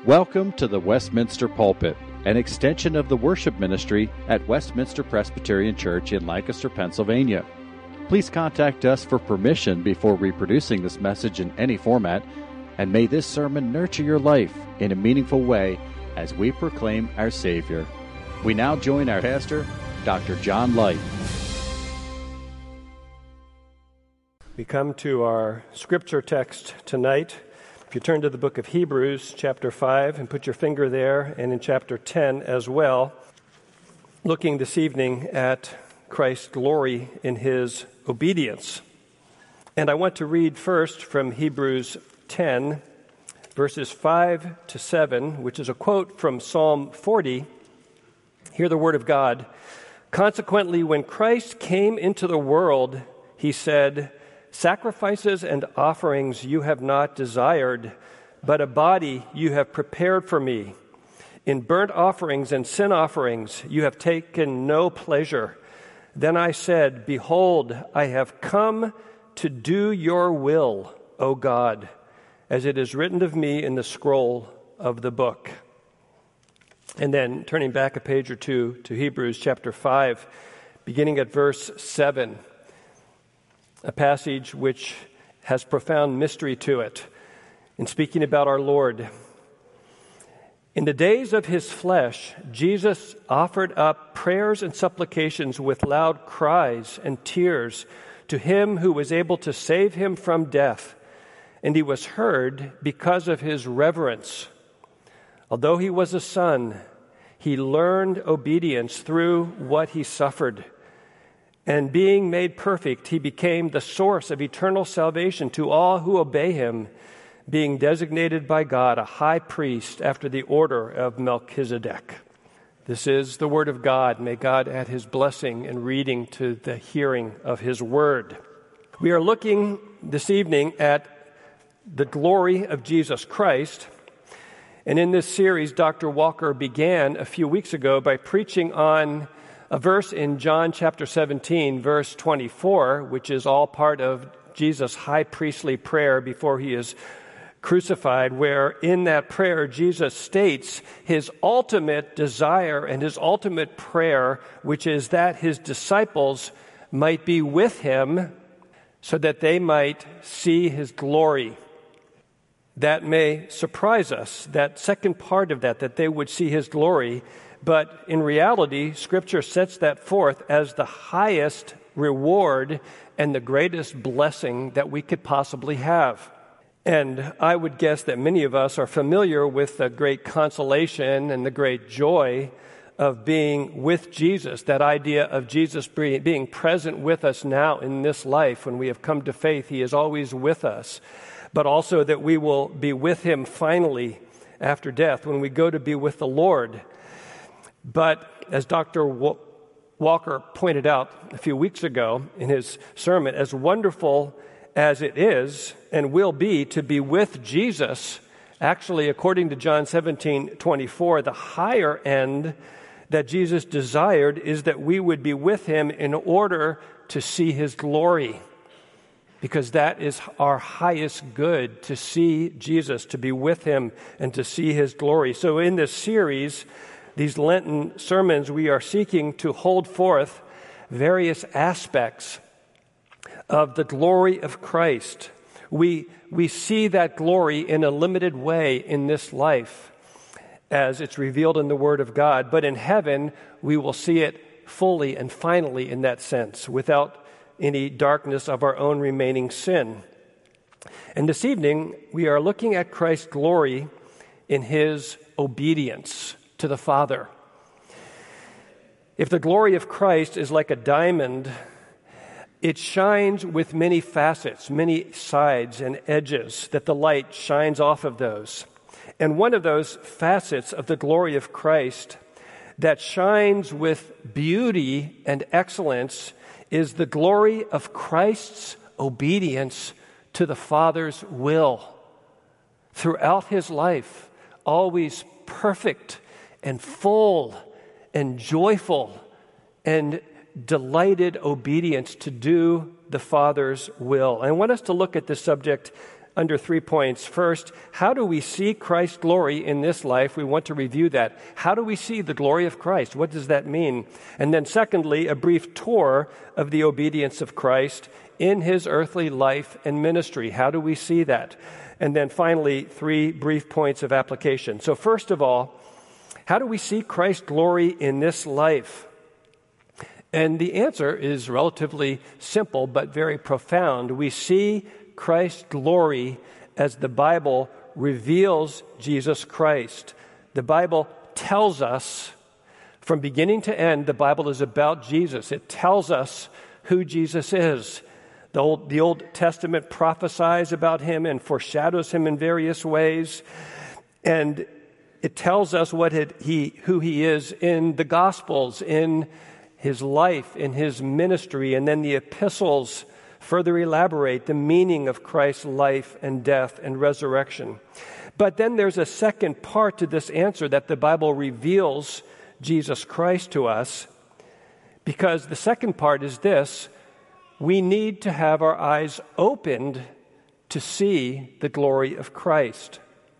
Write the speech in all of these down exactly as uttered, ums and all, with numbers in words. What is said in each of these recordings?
Welcome to the Westminster Pulpit, an extension of the worship ministry at Westminster Presbyterian Church in Lancaster, Pennsylvania. Please contact us for permission before reproducing this message in any format, and may this sermon nurture your life in a meaningful way as we proclaim our Savior. We now join our pastor, Doctor John Light. We come to our scripture text tonight. If you turn to the book of Hebrews, chapter five, and put your finger there, and in chapter ten as well, looking this evening at Christ's glory in his obedience. And I want to read first from Hebrews ten, verses five to seven, which is a quote from Psalm forty. Hear the word of God. Consequently, when Christ came into the world, he said, "Sacrifices and offerings you have not desired, but a body you have prepared for me. In burnt offerings and sin offerings you have taken no pleasure. Then I said, Behold, I have come to do your will, O God, as it is written of me in the scroll of the book." And then turning back a page or two to Hebrews chapter five, beginning at verse seven. A passage which has profound mystery to it in speaking about our Lord. In the days of his flesh, Jesus offered up prayers and supplications with loud cries and tears to him who was able to save him from death, and he was heard because of his reverence. Although he was a son, he learned obedience through what he suffered. And being made perfect, he became the source of eternal salvation to all who obey him, being designated by God a high priest after the order of Melchizedek. This is the word of God. May God add his blessing in reading to the hearing of his word. We are looking this evening at the glory of Jesus Christ. And in this series, Doctor Walker began a few weeks ago by preaching on a verse in John chapter seventeen, verse twenty-four, which is all part of Jesus' high priestly prayer before he is crucified, where in that prayer Jesus states his ultimate desire and his ultimate prayer, which is that his disciples might be with him so that they might see his glory. That may surprise us, that second part of that, that they would see his glory. But in reality, Scripture sets that forth as the highest reward and the greatest blessing that we could possibly have. And I would guess that many of us are familiar with the great consolation and the great joy of being with Jesus, that idea of Jesus being present with us now in this life. When we have come to faith, he is always with us. But also that we will be with him finally after death, when we go to be with the Lord. But as Doctor Walker pointed out a few weeks ago in his sermon, as wonderful as it is and will be to be with Jesus, actually, according to John seventeen twenty-four, the higher end that Jesus desired is that we would be with him in order to see his glory. Because that is our highest good, to see Jesus, to be with him, and to see his glory. So in this series, these Lenten sermons, we are seeking to hold forth various aspects of the glory of Christ. We, we see that glory in a limited way in this life as it's revealed in the Word of God. But in heaven, we will see it fully and finally in that sense, without any darkness of our own remaining sin. And this evening, we are looking at Christ's glory in his obedience to the Father. If the glory of Christ is like a diamond, it shines with many facets, many sides and edges that the light shines off of those. And one of those facets of the glory of Christ that shines with beauty and excellence is the glory of Christ's obedience to the Father's will. Throughout his life, always perfect and full and joyful and delighted obedience to do the Father's will. I want us to look at this subject under three points. First, how do we see Christ's glory in this life? We want to review that. How do we see the glory of Christ? What does that mean? And then secondly, a brief tour of the obedience of Christ in his earthly life and ministry. How do we see that? And then finally, three brief points of application. So first of all, how do we see Christ's glory in this life? And the answer is relatively simple but very profound. We see Christ's glory as the Bible reveals Jesus Christ. The Bible tells us, from beginning to end, the Bible is about Jesus. It tells us who Jesus is. The Old, the Old Testament prophesies about him and foreshadows him in various ways. And it tells us what it, he, who he is in the Gospels, in his life, in his ministry. And then the epistles further elaborate the meaning of Christ's life and death and resurrection. But then there's a second part to this answer, that the Bible reveals Jesus Christ to us, because the second part is this: we need to have our eyes opened to see the glory of Christ.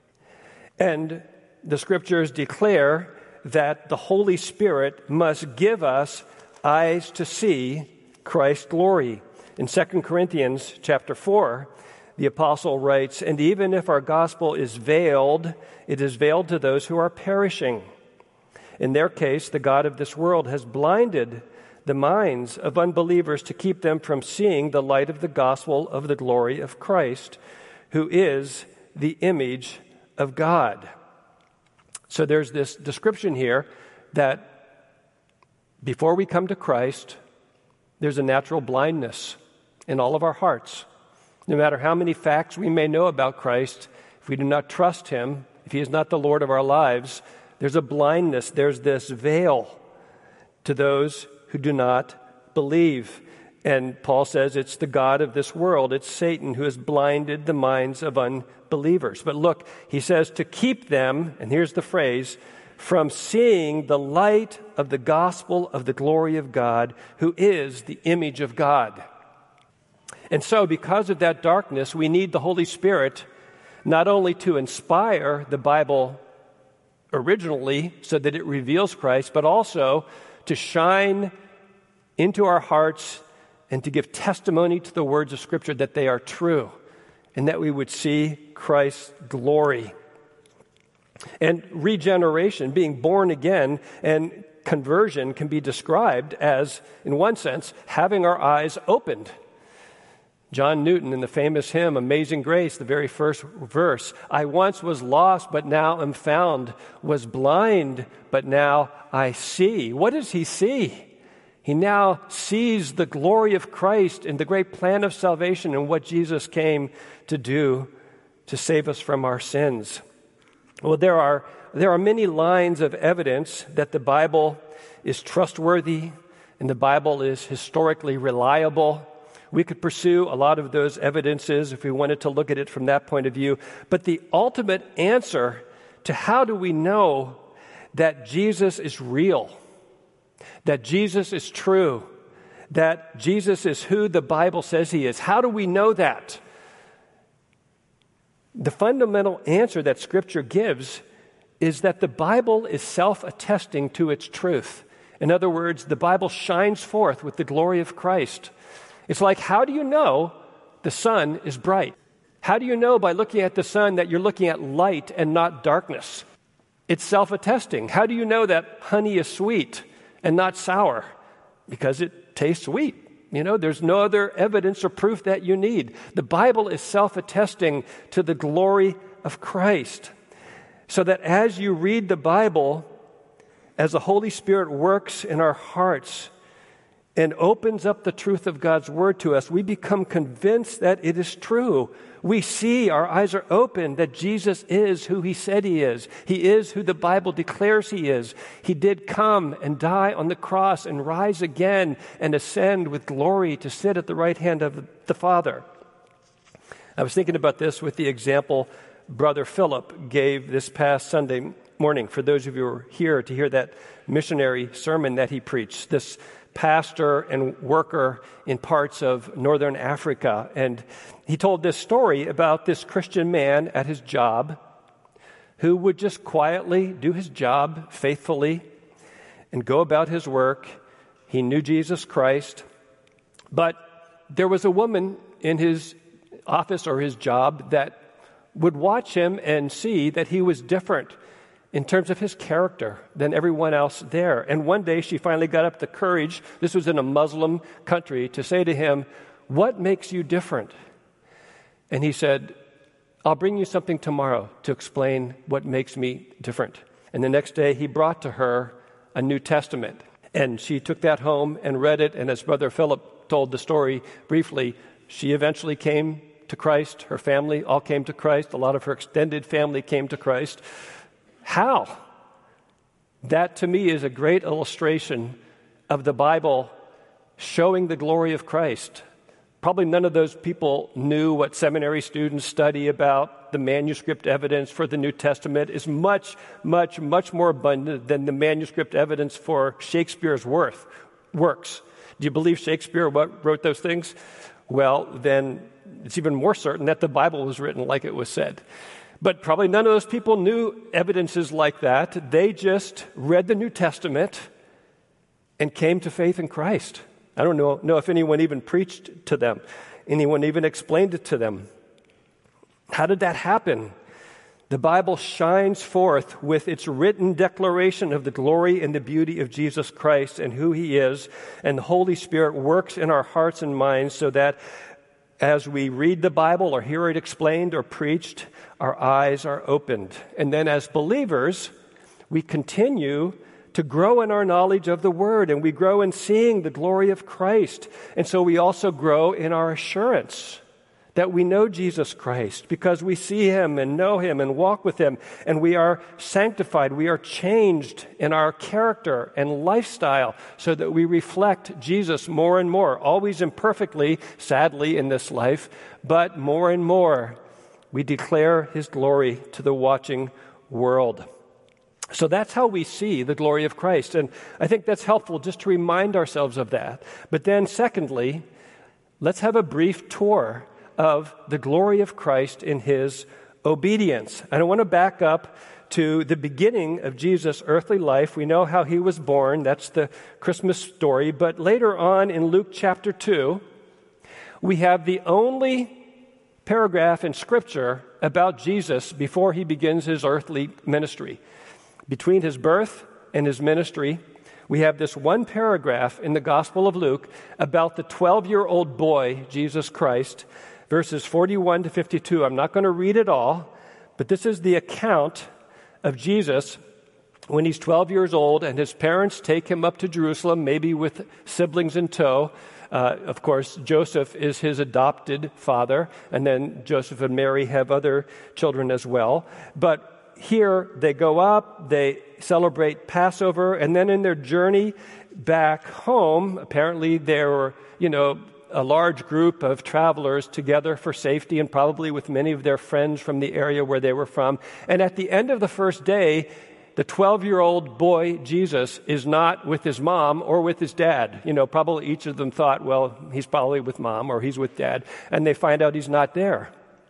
And the scriptures declare that the Holy Spirit must give us eyes to see Christ's glory. In Second Corinthians chapter four, the apostle writes, "And even if our gospel is veiled, it is veiled to those who are perishing. In their case, the God of this world has blinded the minds of unbelievers to keep them from seeing the light of the gospel of the glory of Christ, who is the image of God." So there's this description here that before we come to Christ, there's a natural blindness in all of our hearts. No matter how many facts we may know about Christ, if we do not trust him, if he is not the Lord of our lives, there's a blindness, there's this veil to those who do not believe. And Paul says it's the god of this world, it's Satan, who has blinded the minds of unbelievers. But look, he says to keep them, and here's the phrase, from seeing the light of the gospel of the glory of God, who is the image of God. And so, because of that darkness, we need the Holy Spirit not only to inspire the Bible originally so that it reveals Christ, but also to shine into our hearts and to give testimony to the words of Scripture that they are true and that we would see Christ's glory. And regeneration, being born again, and conversion can be described as, in one sense, having our eyes opened. John Newton, in the famous hymn, Amazing Grace, the very first verse, "I once was lost, but now am found, was blind, but now I see." What does he see? He now sees the glory of Christ and the great plan of salvation and what Jesus came to do to save us from our sins. Well, there are, there are many lines of evidence that the Bible is trustworthy and the Bible is historically reliable. We could pursue a lot of those evidences if we wanted to look at it from that point of view. But the ultimate answer to how do we know that Jesus is real, that Jesus is true, that Jesus is who the Bible says he is, how do we know that? The fundamental answer that Scripture gives is that the Bible is self-attesting to its truth. In other words, the Bible shines forth with the glory of Christ. It's like, how do you know the sun is bright? How do you know by looking at the sun that you're looking at light and not darkness? It's self-attesting. How do you know that honey is sweet and not sour? Because it tastes sweet. You know, there's no other evidence or proof that you need. The Bible is self-attesting to the glory of Christ. So that as you read the Bible, as the Holy Spirit works in our hearts and opens up the truth of God's Word to us, we become convinced that it is true. We see, our eyes are open, that Jesus is who he said he is. He is who the Bible declares he is. He did come and die on the cross and rise again and ascend with glory to sit at the right hand of the Father. I was thinking about this with the example Brother Philip gave this past Sunday morning, for those of you who were here to hear that missionary sermon that he preached. This pastor and worker in parts of northern Africa. And he told this story about this Christian man at his job who would just quietly do his job faithfully and go about his work. He knew Jesus Christ, but there was a woman in his office or his job that would watch him and see that he was different in terms of his character than everyone else there. And one day she finally got up the courage, this was in a Muslim country, to say to him, "What makes you different?" And he said, "I'll bring you something tomorrow to explain what makes me different." And the next day he brought to her a New Testament. And she took that home and read it. And as Brother Philip told the story briefly, she eventually came to Christ. Her family all came to Christ. A lot of her extended family came to Christ. How? That to me is a great illustration of the Bible showing the glory of Christ. Probably none of those people knew what seminary students study about the manuscript evidence for the New Testament is much, much, much more abundant than the manuscript evidence for Shakespeare's worth, works. Do you believe Shakespeare wrote those things? Well, then it's even more certain that the Bible was written like it was said. But probably none of those people knew evidences like that. They just read the New Testament and came to faith in Christ. I don't know, know if anyone even preached to them, anyone even explained it to them. How did that happen? The Bible shines forth with its written declaration of the glory and the beauty of Jesus Christ and who He is, and the Holy Spirit works in our hearts and minds so that as we read the Bible or hear it explained or preached, our eyes are opened. And then as believers, we continue to grow in our knowledge of the Word, and we grow in seeing the glory of Christ. And so we also grow in our assurance that we know Jesus Christ because we see Him and know Him and walk with Him, and we are sanctified. We are changed in our character and lifestyle so that we reflect Jesus more and more, always imperfectly, sadly, in this life, but more and more we declare His glory to the watching world. So that's how we see the glory of Christ. And I think that's helpful just to remind ourselves of that. But then secondly, let's have a brief tour of the glory of Christ in His obedience. And I want to back up to the beginning of Jesus' earthly life. We know how He was born. That's the Christmas story. But later on in Luke chapter two, we have the only paragraph in Scripture about Jesus before He begins His earthly ministry. Between His birth and His ministry, we have this one paragraph in the Gospel of Luke about the twelve-year-old boy, Jesus Christ, verses forty-one to fifty-two. I'm not going to read it all, but this is the account of Jesus when He's twelve years old and His parents take Him up to Jerusalem, maybe with siblings in tow. Uh, of course, Joseph is His adopted father, and then Joseph and Mary have other children as well. But here they go up, they celebrate Passover, and then in their journey back home, apparently there were, you know, a large group of travelers together for safety and probably with many of their friends from the area where they were from. And at the end of the first day, the twelve-year-old boy, Jesus, is not with his mom or with his dad. You know, probably each of them thought, well, he's probably with mom or he's with dad. And they find out he's not there.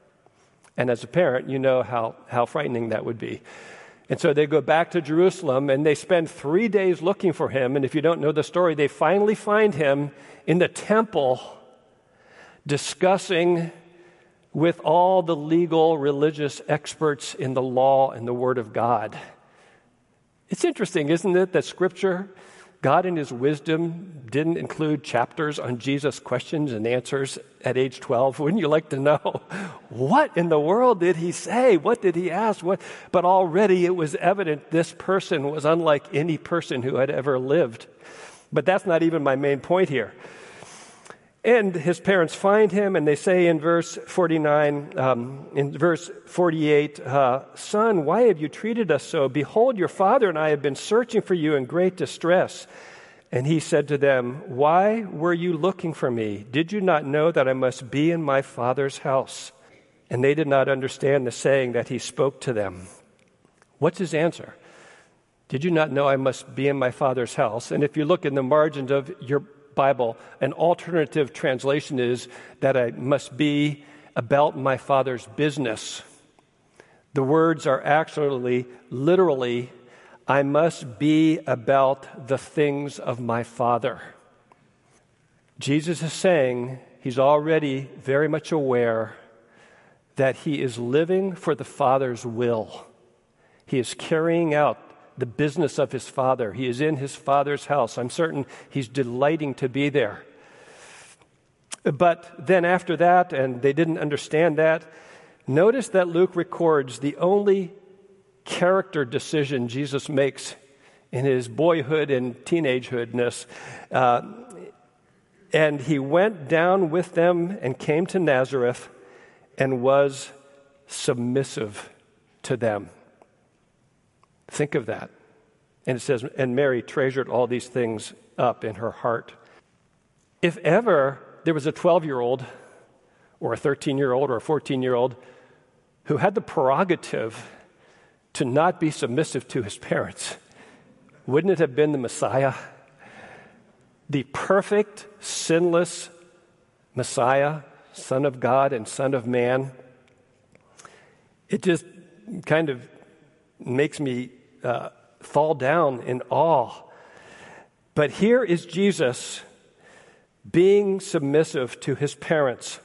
And as a parent, you know how, how frightening that would be. And so they go back to Jerusalem, and they spend three days looking for Him. And if you don't know the story, they finally find Him in the temple discussing with all the legal, religious experts in the law and the Word of God. It's interesting, isn't it, that Scripture, God in His wisdom, didn't include chapters on Jesus' questions and answers at age twelve. Wouldn't you like to know? What in the world did He say? What did He ask? What? But already it was evident this person was unlike any person who had ever lived. But that's not even my main point here. And His parents find Him, and they say in verse forty-nine, um, in verse forty-eight, uh, "Son, why have you treated us so? Behold, your father and I have been searching for you in great distress." And He said to them, "Why were you looking for me? Did you not know that I must be in my Father's house?" And they did not understand the saying that He spoke to them. What's His answer? Did you not know I must be in my Father's house? And if you look in the margins of your Bible, an alternative translation is that I must be about my Father's business. The words are actually, literally, I must be about the things of my Father. Jesus is saying he's already very much aware that he is living for the Father's will. He is carrying out the business of his Father. He is in his Father's house. I'm certain he's delighting to be there. But then after that, and they didn't understand that, notice that Luke records the only character decision Jesus makes in his boyhood and teenagehoodness. Uh, and he went down with them and came to Nazareth and was submissive to them. Think of that. And it says, and Mary treasured all these things up in her heart. If ever there was a twelve-year-old or a thirteen-year-old or a fourteen-year-old who had the prerogative to not be submissive to his parents, wouldn't it have been the Messiah? The perfect, sinless Messiah, Son of God and Son of Man. It just kind of makes me uh, fall down in awe. But here is Jesus being submissive to his parents.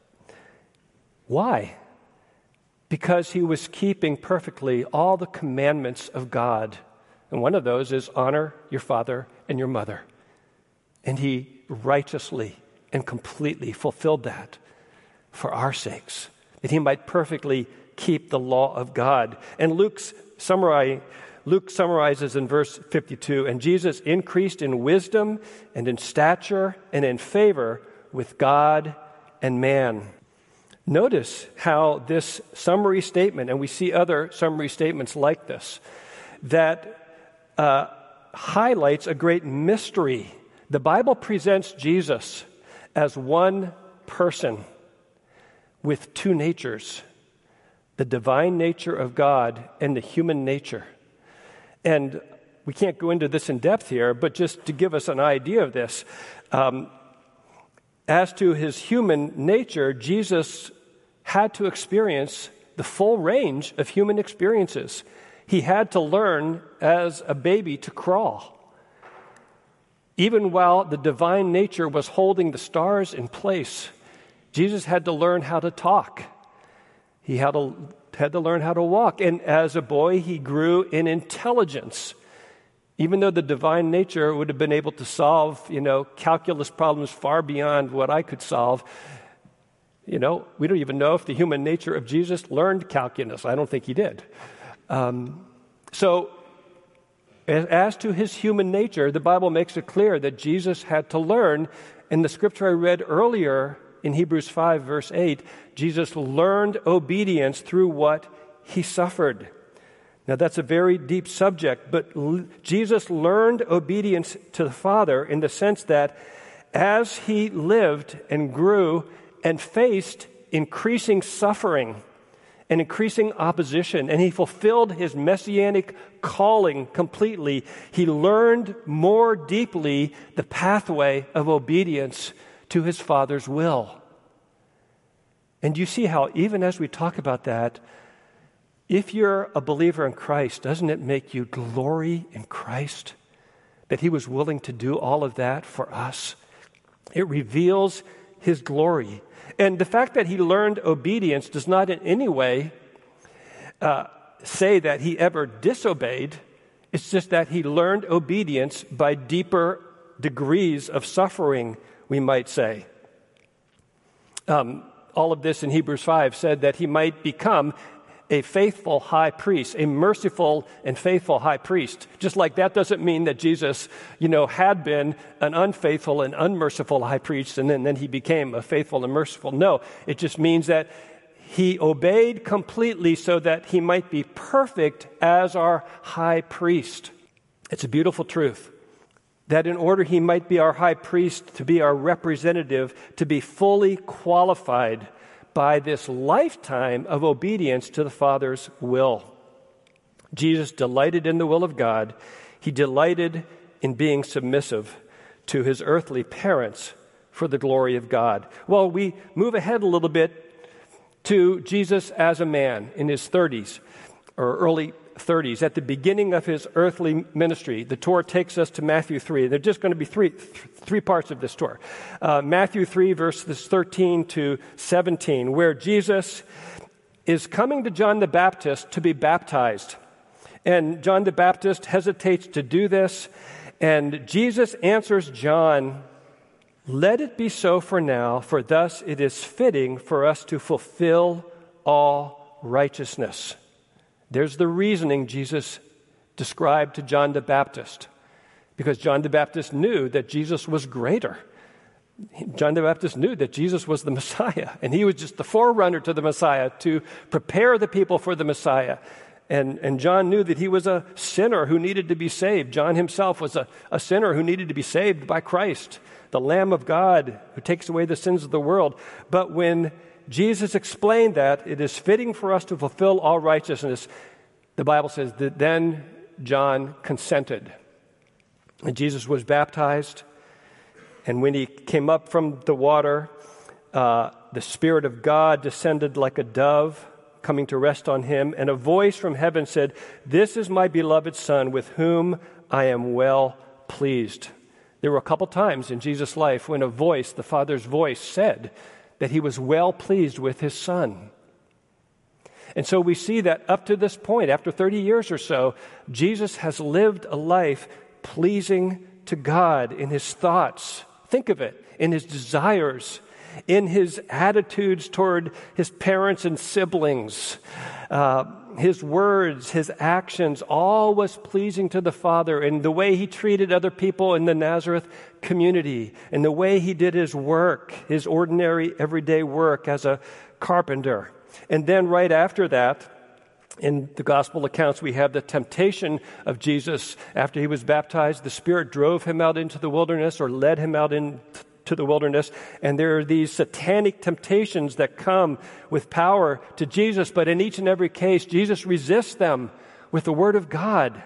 Why? Because he was keeping perfectly all the commandments of God. And one of those is honor your father and your mother. And he righteously and completely fulfilled that for our sakes, that he might perfectly keep the law of God. And Luke's summary, Luke summarizes in verse fifty-two, and Jesus increased in wisdom and in stature and in favor with God and man. Notice how this summary statement, and we see other summary statements like this, that uh, highlights a great mystery. The Bible presents Jesus as one person with two natures, the divine nature of God and the human nature. And we can't go into this in depth here, but just to give us an idea of this, um, as to his human nature, Jesus had to experience the full range of human experiences. He had to learn as a baby to crawl. Even while the divine nature was holding the stars in place, Jesus had to learn how to talk. He had to, had to learn how to walk. And as a boy, he grew in intelligence. Even though the divine nature would have been able to solve, you know, calculus problems far beyond what I could solve, you know, we don't even know if the human nature of Jesus learned calculus. I don't think he did. Um, so, as to his human nature, the Bible makes it clear that Jesus had to learn. In the scripture I read earlier in Hebrews five, verse eight, Jesus learned obedience through what he suffered. Now, that's a very deep subject, but l- Jesus learned obedience to the Father in the sense that as he lived and grew and faced increasing suffering and increasing opposition, and he fulfilled his messianic calling completely, he learned more deeply the pathway of obedience to his Father's will. And you see how, even as we talk about that, if you're a believer in Christ, doesn't it make you glory in Christ? That he was willing to do all of that for us. It reveals his glory. And the fact that he learned obedience does not in any way uh, say that he ever disobeyed. It's just that he learned obedience by deeper degrees of suffering, we might say. Um, all of this in Hebrews five said that he might become a faithful high priest, a merciful and faithful high priest. Just like that doesn't mean that Jesus, you know, had been an unfaithful and unmerciful high priest and then, then he became a faithful and merciful. No, it just means that he obeyed completely so that he might be perfect as our high priest. It's a beautiful truth that in order he might be our high priest, to be our representative, to be fully qualified by this lifetime of obedience to the Father's will. Jesus delighted in the will of God. He delighted in being submissive to his earthly parents for the glory of God. Well, we move ahead a little bit to Jesus as a man in his thirties or early thirties, at the beginning of his earthly ministry. The tour takes us to Matthew three. There are just going to be three, th- three parts of this tour. Uh, Matthew three, verses thirteen to seventeen, where Jesus is coming to John the Baptist to be baptized. And John the Baptist hesitates to do this, and Jesus answers John, "Let it be so for now, for thus it is fitting for us to fulfill all righteousness." There's the reasoning Jesus described to John the Baptist, because John the Baptist knew that Jesus was greater. John the Baptist knew that Jesus was the Messiah, and he was just the forerunner to the Messiah to prepare the people for the Messiah. And, and John knew that he was a sinner who needed to be saved. John himself was a, a sinner who needed to be saved by Christ, the Lamb of God who takes away the sins of the world. But when Jesus explained that it is fitting for us to fulfill all righteousness, the Bible says that then John consented. And Jesus was baptized, and when he came up from the water, uh, the Spirit of God descended like a dove, coming to rest on him, and a voice from heaven said, "This is my beloved Son, with whom I am well pleased." There were a couple times in Jesus' life when a voice, the Father's voice, said that he was well pleased with his Son. And so we see that up to this point, after thirty years or so, Jesus has lived a life pleasing to God in his thoughts. Think of it, in his desires, in his attitudes toward his parents and siblings, uh, his words, his actions, all was pleasing to the Father. In the way he treated other people in the Nazareth community, in the way he did his work, his ordinary everyday work as a carpenter. And then right after that, in the gospel accounts, we have the temptation of Jesus. After he was baptized, the Spirit drove him out into the wilderness, or led him out in to the wilderness, and there are these satanic temptations that come with power to Jesus, but in each and every case, Jesus resists them with the Word of God.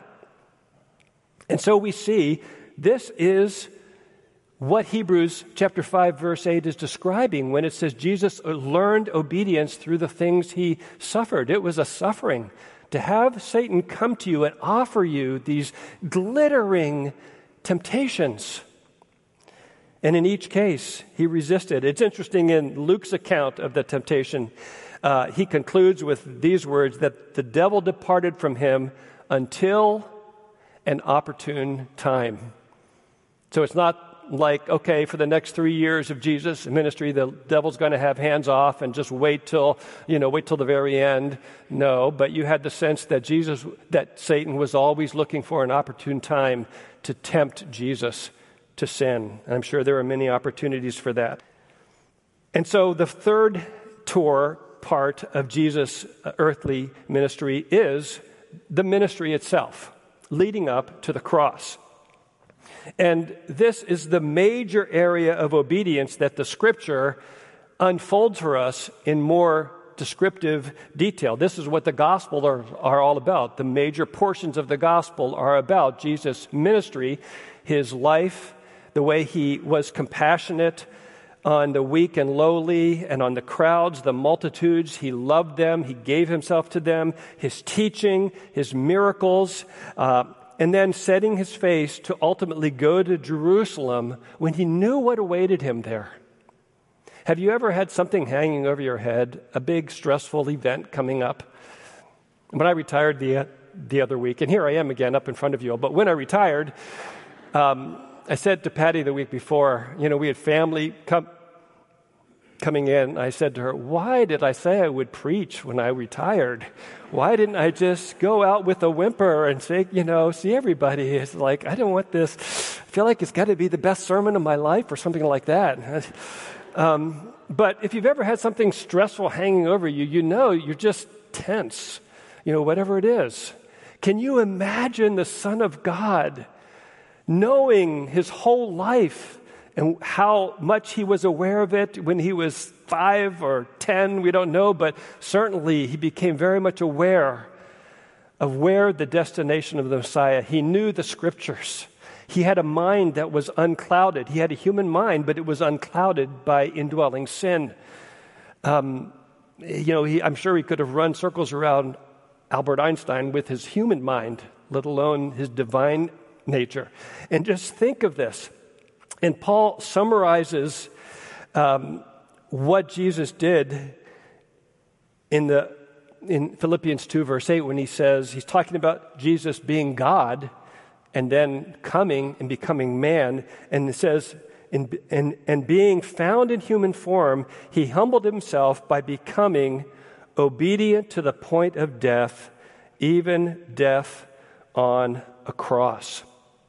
And so we see this is what Hebrews chapter five, verse eight is describing when it says Jesus learned obedience through the things he suffered. It was a suffering to have Satan come to you and offer you these glittering temptations. And in each case, he resisted. It's interesting in Luke's account of the temptation, uh, he concludes with these words, that the devil departed from him until an opportune time. So it's not like, okay, for the next three years of Jesus' ministry, the devil's going to have hands off and just wait till, you know, wait till the very end. No, but you had the sense that Jesus, that Satan was always looking for an opportune time to tempt Jesus to sin. And I'm sure there are many opportunities for that. And so the third tour part of Jesus' earthly ministry is the ministry itself, leading up to the cross. And this is the major area of obedience that the Scripture unfolds for us in more descriptive detail. This is what the gospel are, are all about. The major portions of the gospel are about Jesus' ministry, his life, the way he was compassionate on the weak and lowly and on the crowds, the multitudes. He loved them. He gave himself to them. His teaching, his miracles, uh, and then setting his face to ultimately go to Jerusalem when he knew what awaited him there. Have you ever had something hanging over your head, a big stressful event coming up? When I retired the, the other week, and here I am again up in front of you all, but when I retired, um, I said to Patty the week before, you know, we had family come, coming in. I said to her, why did I say I would preach when I retired? Why didn't I just go out with a whimper and say, you know, see everybody? It's like, I don't want this. I feel like it's got to be the best sermon of my life or something like that. Um, but if you've ever had something stressful hanging over you, you know you're just tense, you know, whatever it is. Can you imagine the Son of God knowing his whole life and how much he was aware of it when he was five or ten, we don't know, but certainly he became very much aware of where the destination of the Messiah. He knew the Scriptures. He had a mind that was unclouded. He had a human mind, but it was unclouded by indwelling sin. Um, you know, he, I'm sure he could have run circles around Albert Einstein with his human mind, let alone his divine nature. And just think of this. And Paul summarizes um, what Jesus did in the in Philippians two, verse eight, when he says, he's talking about Jesus being God and then coming and becoming man. And it says, in, in, and being found in human form, he humbled himself by becoming obedient to the point of death, even death on a cross.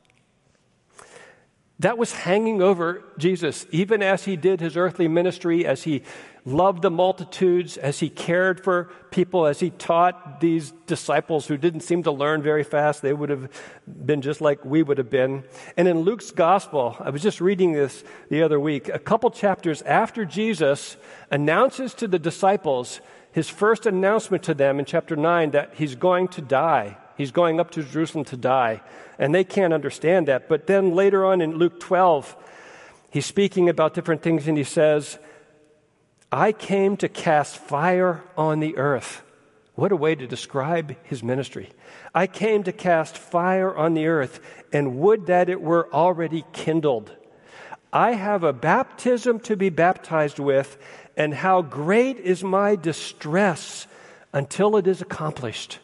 That was hanging over Jesus, even as he did his earthly ministry, as he loved the multitudes, as he cared for people, as he taught these disciples who didn't seem to learn very fast. They would have been just like we would have been. And in Luke's gospel, I was just reading this the other week, a couple chapters after Jesus announces to the disciples his first announcement to them in chapter nine that he's going to die. He's going up to Jerusalem to die. And they can't understand that. But then later on in Luke twelve, he's speaking about different things and he says, I came to cast fire on the earth. What a way to describe his ministry. I came to cast fire on the earth, and would that it were already kindled. I have a baptism to be baptized with, and how great is my distress until it is accomplished.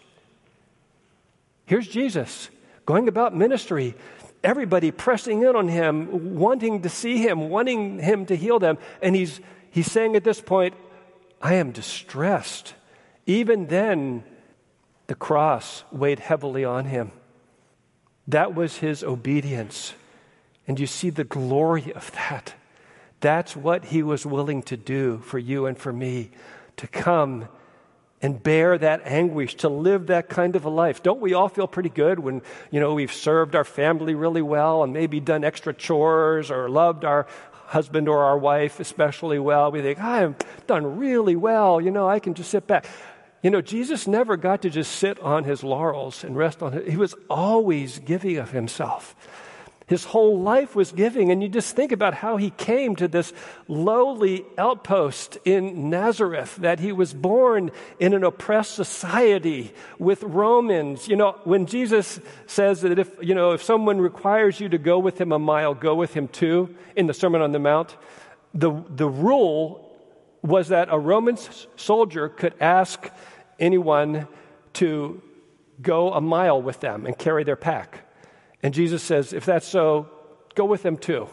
Here's Jesus going about ministry, everybody pressing in on him, wanting to see him, wanting him to heal them, and he's He's saying at this point, I am distressed. Even then, the cross weighed heavily on him. That was his obedience. And you see the glory of that. That's what he was willing to do for you and for me, to come and bear that anguish, to live that kind of a life. Don't we all feel pretty good when, you know, we've served our family really well and maybe done extra chores or loved our husband or our wife especially well? We think, I've done really well. You know, I can just sit back. You know, Jesus never got to just sit on his laurels and rest on it. He was always giving of himself. His whole life was giving. And you just think about how he came to this lowly outpost in Nazareth, that he was born in an oppressed society with Romans. You know, when Jesus says that if, you know, if someone requires you to go with him a mile, go with him two, in the Sermon on the Mount, the, the rule was that a Roman soldier could ask anyone to go a mile with them and carry their pack. And Jesus says, if that's so, go with them too.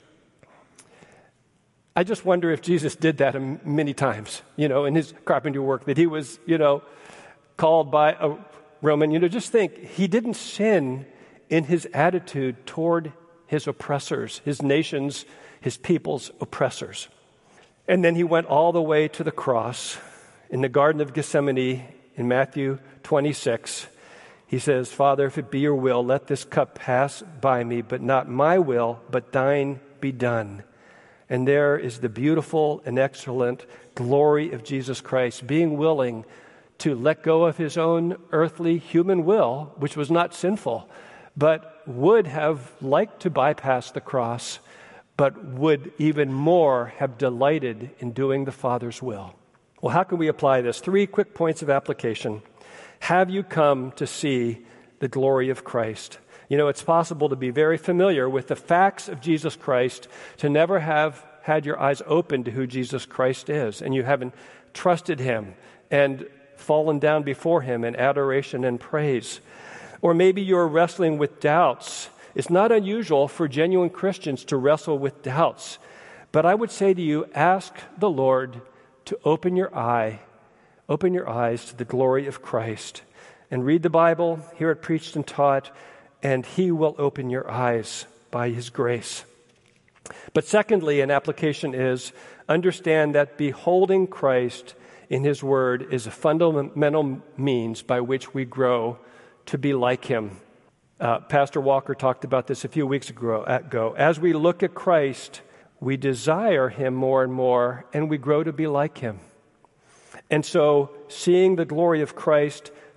I just wonder if Jesus did that many times, you know, in his carpentry work, that he was, you know, called by a Roman. You know, just think, he didn't sin in his attitude toward his oppressors, his nation's, his people's oppressors. And then he went all the way to the cross in the Garden of Gethsemane in Matthew twenty-six. He says, Father, if it be your will, let this cup pass by me, but not my will, but thine be done. And there is the beautiful and excellent glory of Jesus Christ, being willing to let go of his own earthly human will, which was not sinful, but would have liked to bypass the cross, but would even more have delighted in doing the Father's will. Well, how can we apply this? Three quick points of application. Have you come to see the glory of Christ? You know, it's possible to be very familiar with the facts of Jesus Christ, to never have had your eyes open to who Jesus Christ is, and you haven't trusted him and fallen down before him in adoration and praise. Or maybe you're wrestling with doubts. It's not unusual for genuine Christians to wrestle with doubts. But I would say to you, ask the Lord to open your eye, open your eyes to the glory of Christ, and read the Bible, hear it preached and taught, and he will open your eyes by his grace. But secondly, an application is understand that beholding Christ in his word is a fundamental means by which we grow to be like him. Uh, Pastor Walker talked about this a few weeks ago, ago. As we look at Christ, we desire him more and more, and we grow to be like him. And so, seeing the glory of Christ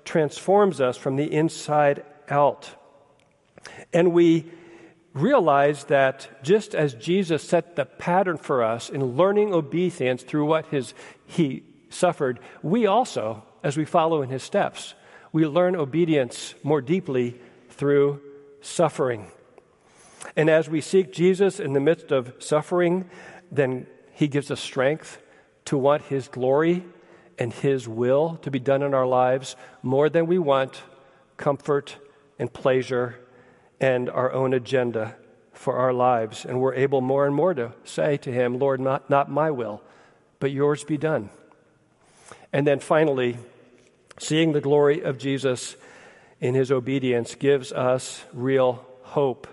transforms us from the inside out. And we realize that just as Jesus set the pattern for us in learning obedience through what his, he suffered, we also, as we follow in his steps, we learn obedience more deeply through suffering. And as we seek Jesus in the midst of suffering, then he gives us strength to want his glory and his will to be done in our lives more than we want comfort and pleasure and our own agenda for our lives. And we're able more and more to say to him, Lord, not, not my will, but yours be done. And then finally, seeing the glory of Jesus in his obedience gives us real hope.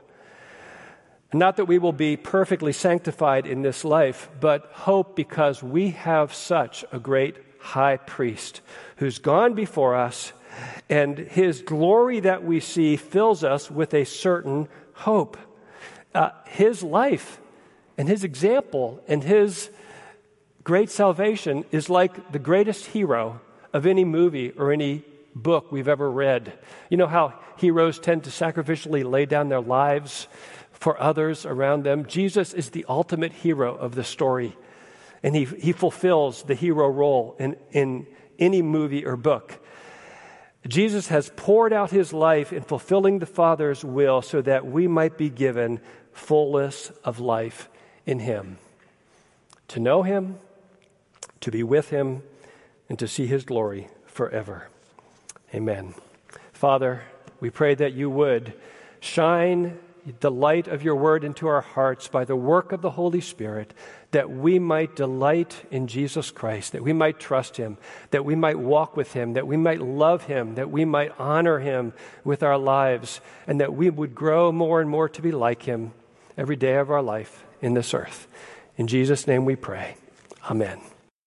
Not that we will be perfectly sanctified in this life, but hope because we have such a great high priest who's gone before us, and his glory that we see fills us with a certain hope. Uh, his life and his example and his great salvation is like the greatest hero of any movie or any book we've ever read. You know how heroes tend to sacrificially lay down their lives for others around them? Jesus is the ultimate hero of the story, and he, he fulfills the hero role in, in any movie or book. Jesus has poured out his life in fulfilling the Father's will so that we might be given fullness of life in him. To know him, to be with him, and to see his glory forever. Amen. Father, we pray that you would shine the light of your word into our hearts by the work of the Holy Spirit, that we might delight in Jesus Christ, that we might trust him, that we might walk with him, that we might love him, that we might honor him with our lives, and that we would grow more and more to be like him every day of our life in this earth. In Jesus' name we pray. Amen.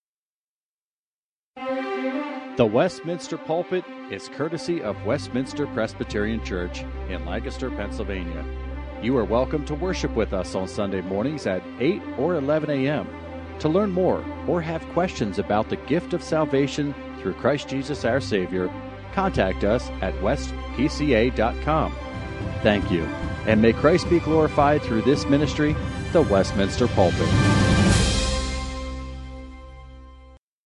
The Westminster Pulpit is courtesy of Westminster Presbyterian Church in Lancaster, Pennsylvania. You are welcome to worship with us on Sunday mornings at eight or eleven a.m. To learn more or have questions about the gift of salvation through Christ Jesus our Savior, contact us at west p c a dot com. Thank you, and may Christ be glorified through this ministry, the Westminster Pulpit.